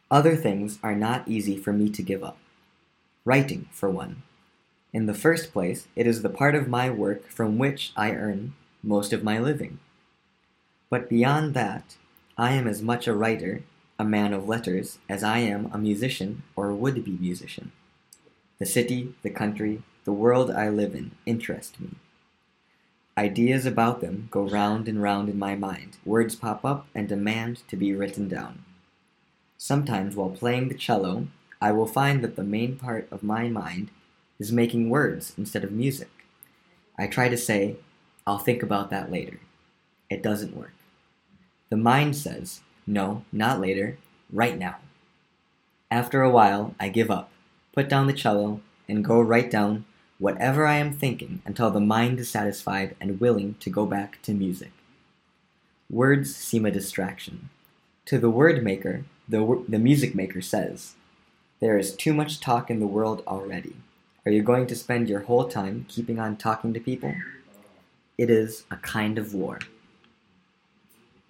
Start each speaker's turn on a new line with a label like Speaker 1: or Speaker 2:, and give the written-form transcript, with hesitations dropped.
Speaker 1: Other things are not easy for me to give up. Writing, for one. In the first place, it is the part of my work from which I earn most of my living. But beyond that, I am as much a writer, a man of letters, as I am a musician or would-be musician. The city, the country, the world I live in interest me. Ideas about them go round and round in my mind, words pop up and demand to be written down. Sometimes while playing the cello, I will find that the main part of my mind is making words instead of music. I try to say, I'll think about that later. It doesn't work. The mind says, no, not later, right now. After a while, I give up, put down the cello, and go write down whatever I am thinking until the mind is satisfied and willing to go back to music. Words seem a distraction. To the word maker, the music maker says, there is too much talk in the world already. Are you going to spend your whole time keeping on talking to people? It is a kind of war.